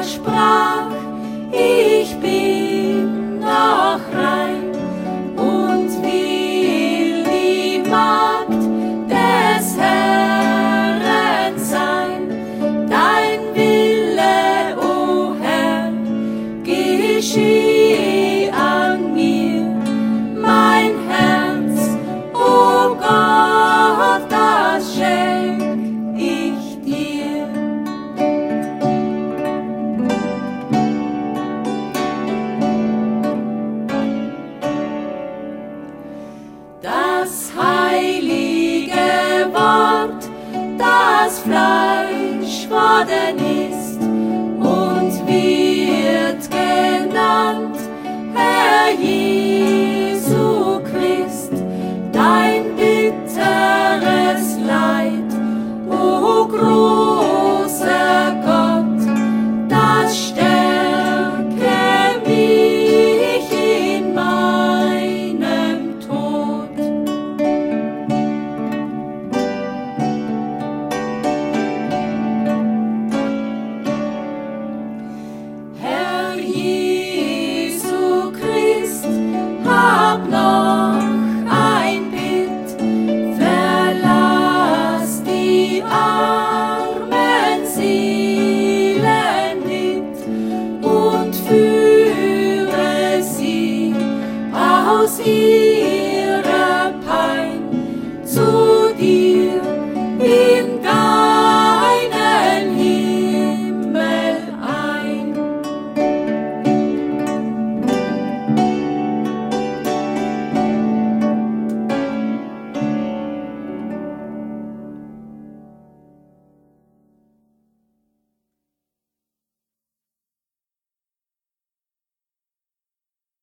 sprach, ich bin noch rein und will die Magd des Herrn sein. Dein Wille, o Herr, geschehe an mir, mein Herz, o Gott, das schenk ich dir. Das heilige Wort, das Fleisch worden